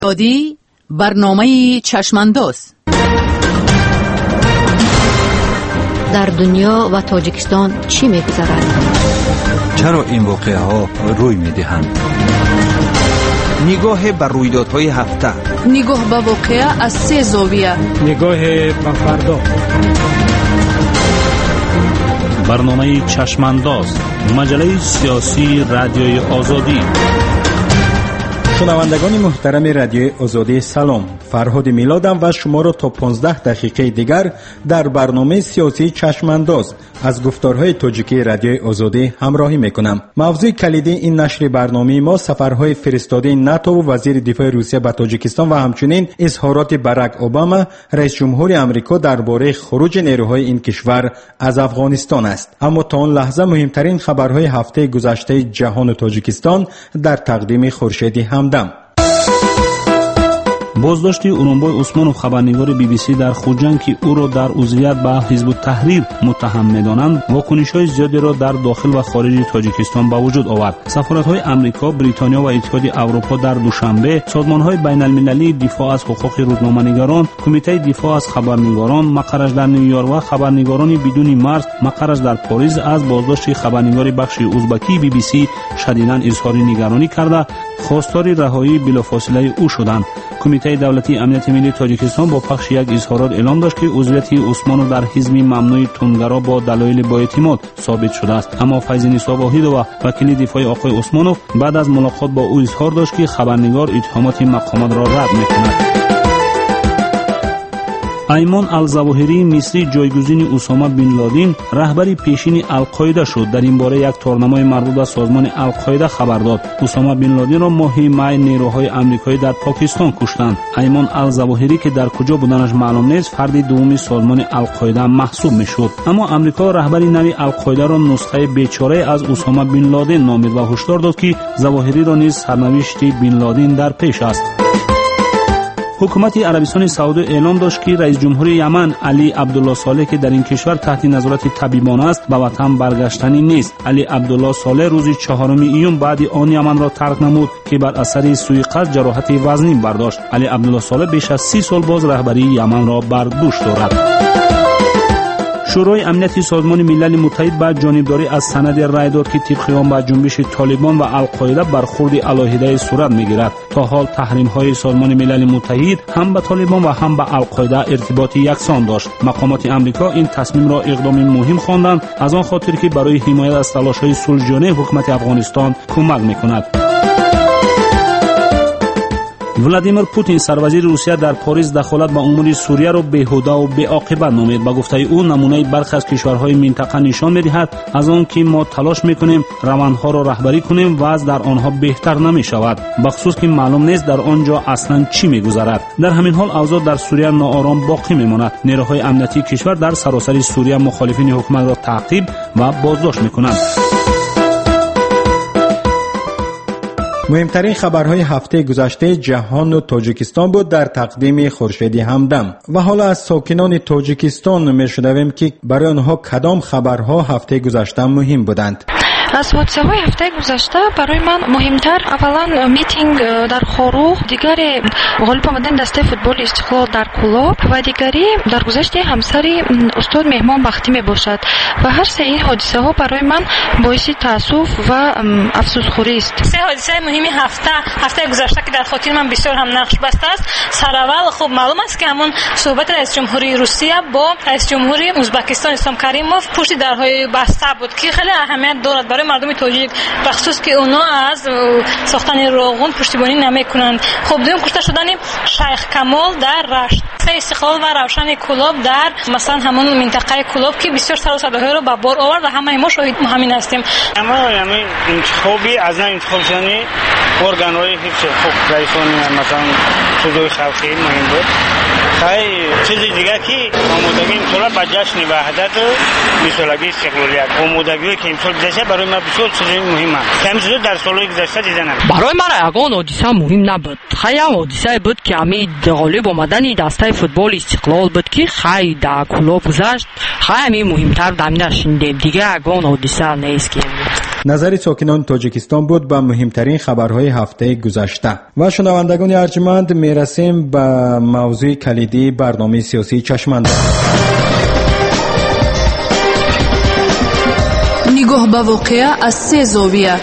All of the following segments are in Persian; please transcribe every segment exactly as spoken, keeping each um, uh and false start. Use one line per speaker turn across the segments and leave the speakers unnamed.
دادی برنامه چشمانداز.
در دنیا و تاجیکستان چی می‌گذرد؟
چرا این واقعه ها روی می‌دهند؟
نگاه بر رویدادهای هفته،
نگاه به واقعه از سه زاویه،
نگاه به فردا.
برنامه چشمانداز، مجله سیاسی رادیوی آزادی.
شنوندگان محترم رادیوی آزادی سلام، فرهاد میلادم و شما را تا پانزده دقیقه دیگر در برنامه سیاسی چشمانداز از گفتارهای تاجیکی رادیوی آزادی همراهی میکنم. موضوع کلیدی این نشر برنامه ما سفرهای فرستاده ناتو و وزیر دفاع روسیه به تاجیکستان و همچنین اظهارات باراک اوباما رئیس جمهور آمریکا درباره خروج نیروهای این کشور از افغانستان است. اما تا آن لحظه مهمترین خبرهای هفته گذشته جهان و تاجیکستان در تقدیم خورشید همدم.
بازداشت اورونبای عثمانوف خبرنگار بی بی سی در خوجند که او را در عضویت به حزب التحریر متهم می‌دانند واکنش‌های زیادی را در داخل و خارج تاجیکستان به وجود آورد. سفارت‌های آمریکا، بریتانیا و اتحادیه اروپا در دوشنبه سازمان‌های بین‌المللی دفاع از حقوق روزنامه‌نگاران، کمیته دفاع از خبرنگاران مقرش در نیویورک و خبرنگاران بدون مرز مقرش در پاریس از بازداشت خبرنگار بخش ازبکی بی بی سی شدیداً اظهار نگرانی کرده خواستار رهایی بلافاصله او شدند. کمیته دولتی امنیت ملی تاجیکستان با پخش یک اظهارات اعلام داشت که عضویت عثمانو در حزب ممنوع تندگرا با دلایل با اعتماد ثابت شده است. اما فیض نسا واحد و وکیل دفاع آقای عثمانوف بعد از ملاقات با او اظهار داشت که خبرنگار اتهامات مقامات را رد می‌کند. ایمان الزواهری مصری جایگزین اسامه بن لادن رهبر پیشین القاعده شد. در این باره یک تورنمای مربوط به سازمان القاعده خبر داد. اسامه بن لادن را ماه می نیروهای آمریکایی در پاکستان کشتند. ایمان الزواهری که در کجا بودنش معلوم نیست فرد دوم سازمان القاعده محسوب میشد. اما آمریکا رهبر نوی القاعده را نسخه بیچاره از اسامه بن لادن نامید و هشدار داد که زواهری را نیز سرنوشت بن لادن در پیش است. حکومت عربستان سعودی اعلام داشت که رئیس جمهور یمن علی عبدالله صالح که در این کشور تحت نظارت طبیبانه است به وطن برگشتنی نیست. علی عبدالله صالح روز چهارم ایون بعد آن یمن را ترک نمود که بر اثر سوءقصد جراحت وزنی برداشت. علی عبدالله صالح بیش از سی سال باز رهبری یمن را بر دوش دارد. شورای امنیتی سازمان ملل متحد با جانبداری از سند رای داد که طبق آن به جنبش طالبان و القاعده برخورد علیحده صورت میگیرد. تا حال تحریم های سازمان ملل متحد هم به طالبان و هم به القاعده ارتباط یکسان داشت. مقامات آمریکا این تصمیم را اقدام مهم خواندند از آن خاطر که برای حمایت از تلاش‌های صلح‌جویانه حکومت افغانستان کمک میکند. ولادیمیر پوتین سروزیر روسیه در پاریس دخالت به امور سوریه را بیهوده و بی‌عاقبت نامید. با گفته او نمونه برخی از کشورهای منطقه نشان می‌دهد از آن که ما تلاش می‌کنیم روندها را رهبری کنیم و از در آنها بهتر نمی‌شود، بخصوص که معلوم نیست در آنجا اصلاً چی می‌گذرد. در همین حال اوضاع در سوریه ناآرام باقی می‌ماند. نیروهای امنیتی کشور در سراسر سوریه مخالفین حکومت را تعقیب و بازداشت می‌کنند.
مهمترین خبرهای هفته گذشته جهان و تاجیکستان بود در تقدیم خورشید همدم. و حالا از ساکنان تاجیکستان میشنویم که برای آنها کدام خبرها هفته گذشته مهم بودند.
از حادثه های هفته گذشته برای من مهمتر اولا میتینگ در خاروخ، دیگری غالب آمدن دسته فوتبال استقلال در کلاب و دیگری درگذشت همسر استاد مهمان بختی می باشد و هر سه این حادثه ها برای من باعث تاسف و افسوسخوری است.
سه حادثه مهم هفته هفته گذشته که در خاطر من بسیار هم نقش بسته است. سراول خب معلوم است که همون صحبت رئیس جمهوری روسیه با رئیس جمهوری ازبکستان اسلام کریموف پشت درهای بسته بود که خیلی اهمیت دارد برای مردم تاجیک، بخصوص که اونا از ساختن روغن پشتیبانی نمیکنند. خب دوم کشته شدن شیخ کمال در رشت، سه استقلال و روشن کلاب در مثلا همون منطقه کلاب که بسیار سر و صداها رو به بار آورد و همه ما شاهد همین هستیم.
اما یعنی انتخابی از این انتخاب شدن ارگان‌های حفظ حقوق رئیسانی مثلا صدای خلقی مهم بود. خیلی چیزی دیگه که آمودگی امسال با جشن وحدت و بیسالگی استقلالیت آمودگی که امسال گذشته برای ما بسیار چیزی مهمه که همینجور در سالهای گذشته دیده نبود.
برای من یگان حادثه مهم نبود. خیلی حادثه بود که همین غالب آمدن دسته فوتبال استقلال بود که خیلی در کلاب گذشت. خیلی مهمتر در این شنیدیم. دیگه یگان حادثه نیست که
نظر ساکنان تاجیکستان بود به مهمترین خبرهای هفته گذشته. و شنوندگان ارجمند، میرسیم به موضوع کلیدی برنامه سیاسی چشمانداز.
نگاه به واقعه از سه زاویه.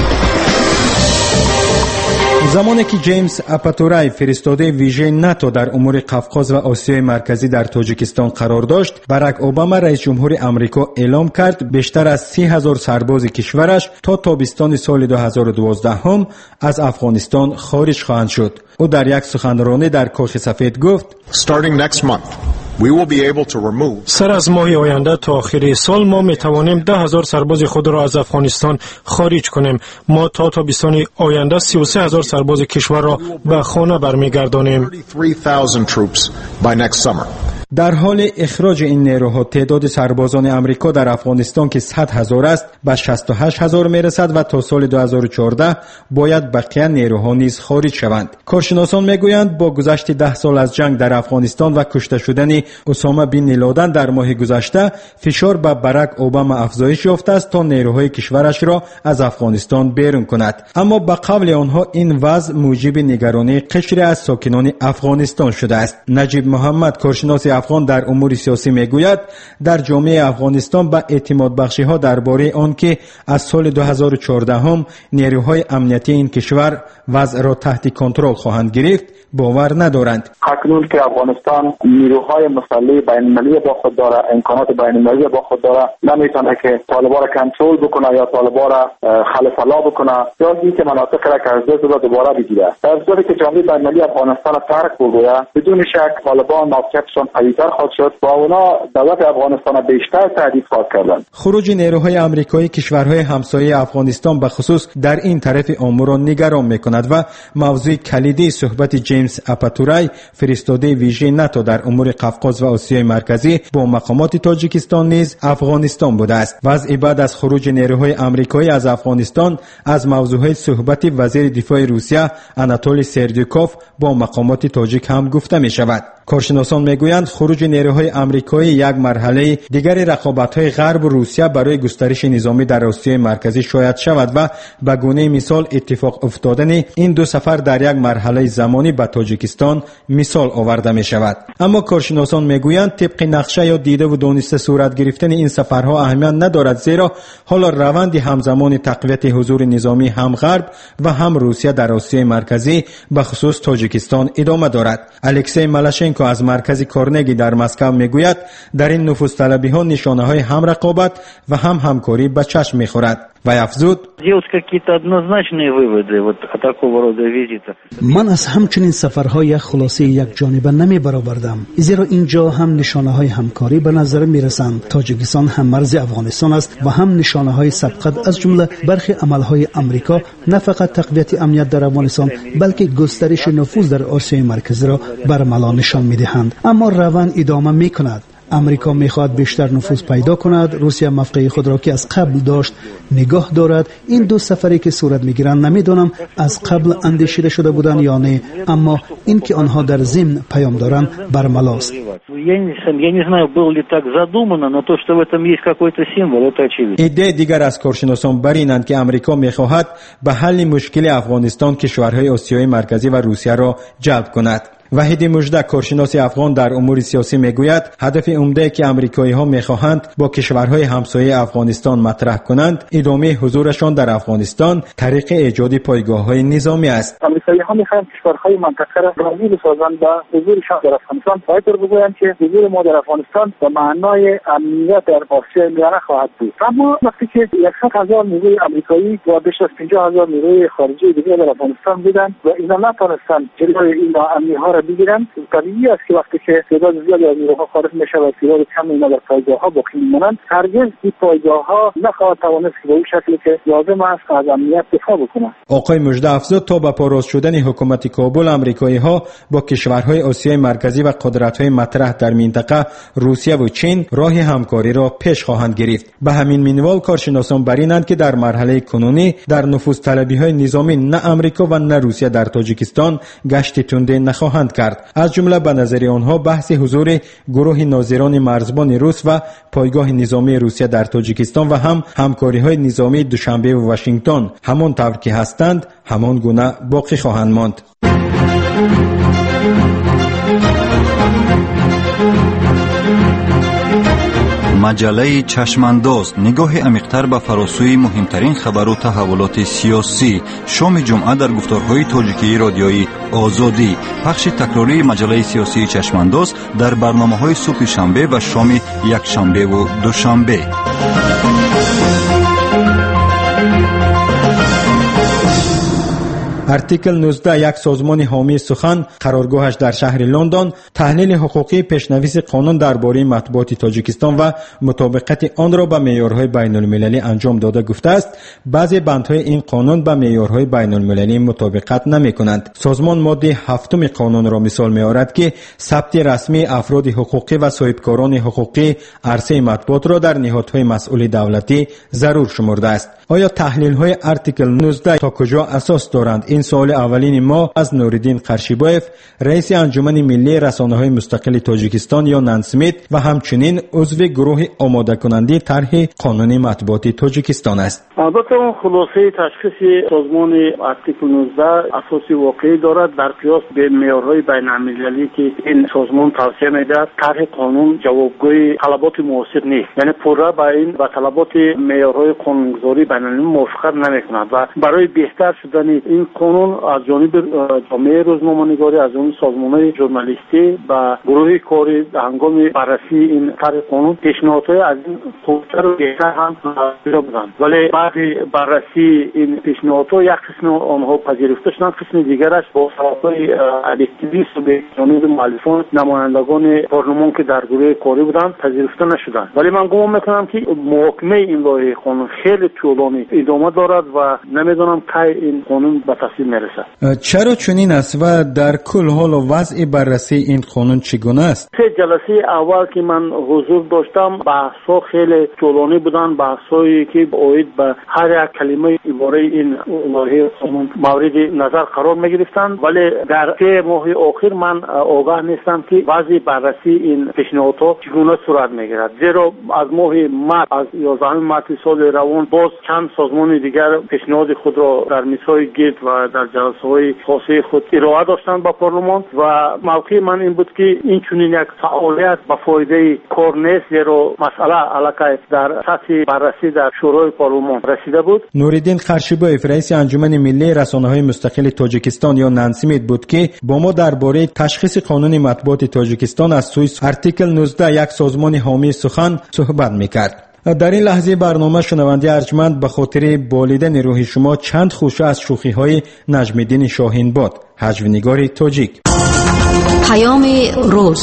زمانی که جیمز آپاتورای فرستاده ویژه ناتو در امور قفقاز و آسیای مرکزی در تاجیکستان قرار داشت، باراک اوباما رئیس جمهور آمریکا اعلام کرد بیشتر از سی هزار سرباز کشورش تا تابستان سال دو هزار و دوازده هم از افغانستان خارج خواهند شد. او در یک سخنرانی در کاخ سفید گفت:
Starting next month, we will be able to remove
سر از ماه آینده تا آخر سال ما می توانیم ده هزار سرباز خود را از افغانستان خارج کنیم. ما تا تابستان آینده سی و سه هزار سرباز کشور را به خانه برمیگردانیم.
thirty-three thousand troops by next summer.
در حال اخراج این نیروها تعداد سربازان امریکا در افغانستان که صد هزار است به شصت و هشت هزار میرسد و تا سال دو هزار و چهارده باید بقیه نیروها نیز خارج شوند. کارشناسان میگویند با گذشت ده سال از جنگ در افغانستان و کشته شدن اسامه بن لادن در ماه گذشته، فشار به باراک اوباما افزایش یافته است تا نیروهای کشورش را از افغانستان بیرون کند. اما به قول آنها این وضع موجب نگرانی قشری از ساکنان افغانستان شده است. نجیب محمد، کارشناس افغان در امور سیاسی میگوید در جامعه افغانستان به اعتماد بخشی ها درباره آن که از سال دو هزار و چهارده هم نیروهای امنیتی این کشور وضع را تحت کنترل خواهند گرفت باور ندارند.
اکنون که افغانستان نیروهای مسلح بین‌المللی با خود داره، امکانات بین‌المللی با خود داره، نمیتونه که طالبان را کنترل بکنه یا طالبان را خلفلا بکنه یا اینکه مناطق را که از دست را دوباره بگیره. در صورتی که جامعه بین‌المللی افغانستان را ترک بگوید، بدون شک طالبان موقعیتشان قوی‌تر خواهد شد و اونا دولت افغانستان را بیشتر تهدید خواهد کردند.
خروج نیروهای آمریکایی کشورهای همسایه افغانستان به خصوص در این طرف امور را نگران می‌کند و موضوع کلیدی صحبت جیمز آپاتورای فرستاده ویژه ناتو در امور قفقاز و آسیای مرکزی با مقامات تاجیکستان نیز افغانستان بوده است. وضع بعد از خروج نیروهای آمریکایی از افغانستان از موضوعهای صحبت وزیر دفاع روسیه آناتولی سردیوکوف با مقامات تاجیک هم گفته می شود. کارشناسان میگویند خروج نیروهای آمریکایی یک مرحله دیگر رقابت‌های غرب و روسیه برای گسترش نظامی در آسیای مرکزی شاید شود و به گونه مثال اتفاق افتادن این دو سفر در یک مرحله زمانی به تاجیکستان مثال آورده می شود. اما کارشناسان میگویند طبق نقشه یا دیده و دانسته صورت گرفتن این سفرها اهمیت ندارد، زیرا حالا روند همزمان تقویت حضور نظامی هم غرب و هم روسیه در آسیای مرکزی به خصوص تاجیکستان ادامه دارد. الکسی مالاشنکو از مرکز کارنگی در مسکو میگوید در این نفوذطلبی ها نشانه های هم رقابت و هم همکاری به چشم میخورد و افزود:
من از همچنین سفرهای خلاصه یک جانبه نمی برآوردم، زیرا اینجا هم نشانه های همکاری به نظر می رسند. تاجیکستان هم مرز افغانستان است و هم نشانه های سبقت از جمله برخی عملهای امریکا نه فقط تقویت امنیت در افغانستان بلکه گسترش نفوذ در آسیای مرکزی را برملا نشان می دهند. اما روند ادامه می کند. امریکا میخواهد بیشتر نفوذ پیدا کند. روسیه موقع خود را که از قبل داشت نگاه دارد. این دو سفری که صورت میگیرند نمیدانم از قبل اندیشیده شده بودند یا نه، اما این که آنها در ضمن پیام دارند برملاست.
ایده دیگر از کارشناسان بر اینند که امریکا میخواهد به حل مشکل افغانستان کشورهای آسیای مرکزی و روسیه را جلب کند. وحید مژدک، کارشناس افغان در امور سیاسی میگوید هدف عمده که آمریکایی ها میخواهند با کشورهای همسایه افغانستان مطرح کنند ادامه حضورشان در افغانستان طریق ایجاد پایگاه‌های نظامی است.
آمریکایی ها میخواهند کشورهای منطقه را راضی بسازند با حضورشان در افغانستان. باید بگویند که حضور ما در افغانستان به معنای امنیت در آسیای میانه خواهد بود. اما وقتی که صد هزار نیروی آمریکایی و بیش از پنجاه هزار نیروی خارجی دیگر در افغانستان بودند و اینا نتوانستند جلوی این ناامنی‌ها را بگیرند، طبیعی است که وقتی که تعداد زیادی از نیروها خارج میشه و تعداد کمی اینا در پایگاه‌ها باقی میمانند، هرگز این پایگاه‌ها نخواهد توانست که به اون شکلی که لازم است از امنیت دفاع بکنند.
آقای مژده افزود تا به پاراز شدن حکومت کابل آمریکایی‌ها با کشورهای آسیای مرکزی و قدرت‌های مطرح در منطقه روسیه و چین راه همکاری را پیش خواهند گرفت. به همین منوال کارشناسان برینند که در مرحله کنونی در نفوذطلبی‌های نظامی نه آمریکا و نه روسیه در تاجیکستان گشت تنده نخواهند مستند کرد. از جمله به نظر آنها بحث حضور گروه ناظران مرزبان روس و پایگاه نظامی روسیه در تاجیکستان و هم همکاری‌های نظامی دوشنبه و واشنگتن همان طور که هستند همان گونه باقی خواهند ماند.
مجله چشمانداز نگاه عمیق‌تر به فراسوی مهمترین خبر و تحولات سیاسی. شام جمعه در گفتارهای تاجیکی رادیویی آزادی. پخش تکراری مجله سیاسی چشمانداز در برنامه‌های صبح شنبه و شام یکشنبه و دوشنبه.
ارتیکل نوزده، یک سازمان حامی سخن قرارگاهش در شهر لندن، تحلیل حقوقی پیشنویس قانون درباره مطبوعات تاجیکستان و مطابقت آن را به معیارهای بین المللی انجام داده گفته است بعضی بندهای این قانون به معیارهای بین المللی مطابقت نمی کنند. سازمان ماده هفتم قانون را مثال می آورد که ثبت رسمی افراد حقوقی و صاحبکاران حقوقی عرصه مطبوعات را در نهادهای مسئول دولتی ضرور شمرده است. آیا تحلیل های ارتیکل نوزده تا کجا اساس دارند؟ این سوال اولین ما از نوریدین قرشیبایف، رئیس انجمن ملی رسانه‌های مستقل تاجیکستان یا نانسمیت و همچنین عضو گروه آماده کننده طرح قانون مطبوعات تاجیکستان است.
البته اون خلاصه تشخیص سازمان ارتیکل نوزده اساسی واقعی دارد در قیاس به معیارهای بین‌المللی که این سازمان توصیه می‌دهد. طرح قانون جوابگوی طلبات معاصر نیست، یعنی پورا با این و طلبات معیارهای قانونگذاری بین‌المللی موافقت نمی‌کند و برای بهتر شدن این قانون از جانب جامعه روزنامه‌نگاری، از جانب سازمان‌های ژورنالیستی و گروه کاری در هنگام بررسی این طرح قانون پیشنهادهای از این خوبتر و بهتر هم پیدا بودند، ولی بعد بررسی این پیشنهادها یک قسم آنها پذیرفته شدند، قسم دیگرش با سبب‌های الکتریس و به جانب مؤلفان نمایندگان پارلمان که در گروه کاری بودند پذیرفته نشدند. ولی من گمان می‌کنم که محاکمه این لایحه قانون خیلی طولانی ادامه دارد و نمی‌دانم کی این قانون به تصویب میرسد.
چرا چنین است و در کل حال و وضع بررسی این قانون چگونه است؟
سه جلسه اول که من حضور داشتم بحث‌ها خیلی طولانی بودند، بحث‌هایی که اوید به هر یک کلمه عباره این لایحه قانون مورد نظر قرار می‌گرفتند، ولی در سه ماه اخیر من آگاه نیستم که وضع بررسی این پیشنهادها چگونه صورت می‌گیرد، زیرا از ماه مارس از یازدهم مارس سال روان باز چند سازمان دیگر پیشنهاد خود را در میزهای گرد و در جلسه‌های خاصه خود ارائه داشتند با پارلمان و موقع من این بود که این چنین یک فعالیت با فایده کار نیست، زیرا مسئله علاقه در سطح بررسی در شورای پارلمان رسیده بود.
نوریدین قرشیبایف، رئیس انجمن ملی رسانه‌های مستقل تاجیکستان یا نانسمیت بود که با ما درباره تشخیص قانون مطبوعات تاجیکستان از سوی ارتیکل نوزده، یک سازمان حامی سخن، صحبت می‌کرد. در این لحظه برنامه شنونده ارجمند به خاطر بالیدن روح شما چند خوشه از شوخی‌های نجم الدین شاهین باد، هجونگار تاجیک.
پیام روز.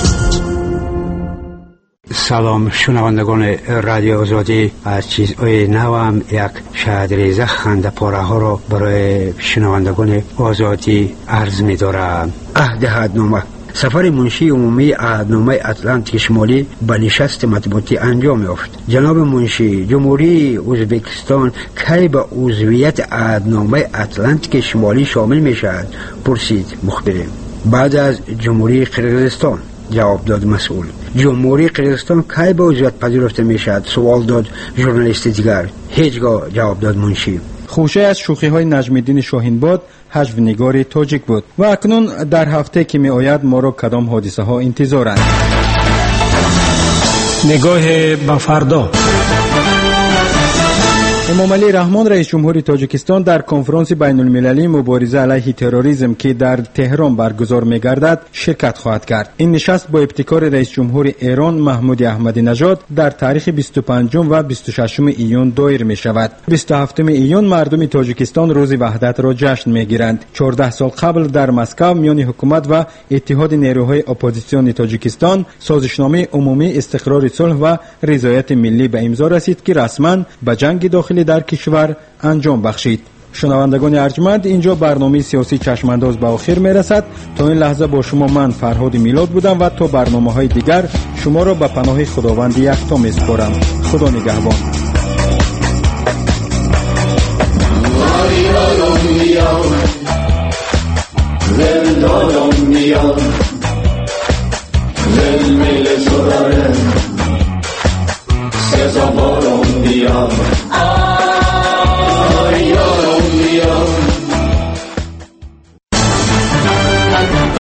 سلام شنوندگان رادیو آزادی، از چیزهای نوام یک شادریزه خنده پاره ها را برای شنوندگان آزادی عرض می دارم. عهد عهدنامه. سفر منشی عمومی عهدنامه اتلانتیک شمالی به نشست مطبوعاتی انجام یافت. جناب منشی، جمهوری ازبکستان کی به عضویت عهدنامه اتلانتیک شمالی شامل می شود؟ پرسید مخبر. بعد از جمهوری قرقیزستان، جواب داد مسئول. جمهوری قرقیزستان کی به عضویت پذیرفته می شود؟ سوال داد ژورنالیست دیگر. هیچگاه، جواب داد منشی.
خوشه از شوخی های نجم الدین شاهین باد، هجونگار تاجیک بود. و اکنون در هفته که می آید ما را کدام حادثه ها انتظارند؟
نگاه به فردا.
امام علی رحمان رئیس جمهوری تاجیکستان در کنفرانس بین المللی مبارزه علیه تروریسم که در تهران برگزار می گردد شرکت خواهد کرد. این نشست با ابتکار رئیس جمهور ایران محمود احمدی نژاد در تاریخ بیست و پنجم و بیست و ششم ایون دایر می شود. بیست و هفتم ایون مردم تاجیکستان روز وحدت را جشن می گیرند. چهارده سال قبل در مسکو میان حکومت و اتحاد نیروهای اپوزیسیون تاجیکستان سازشنامه عمومی استقرار صلح و رضایت ملی به امضا رسید که رسما به جنگ داخلی در کشور انجام بخشید. شنوندگان ارجمند، اینجا برنامه سیاسی چشمانداز به آخر می رسد. تا این لحظه با شما من فرهاد میلاد بودم و تا برنامه های دیگر شما را به پناه خداوند یکتا می سپارم. خدا نگهبان.
زندانم میاد دل میل تو داره سزاوارم میاد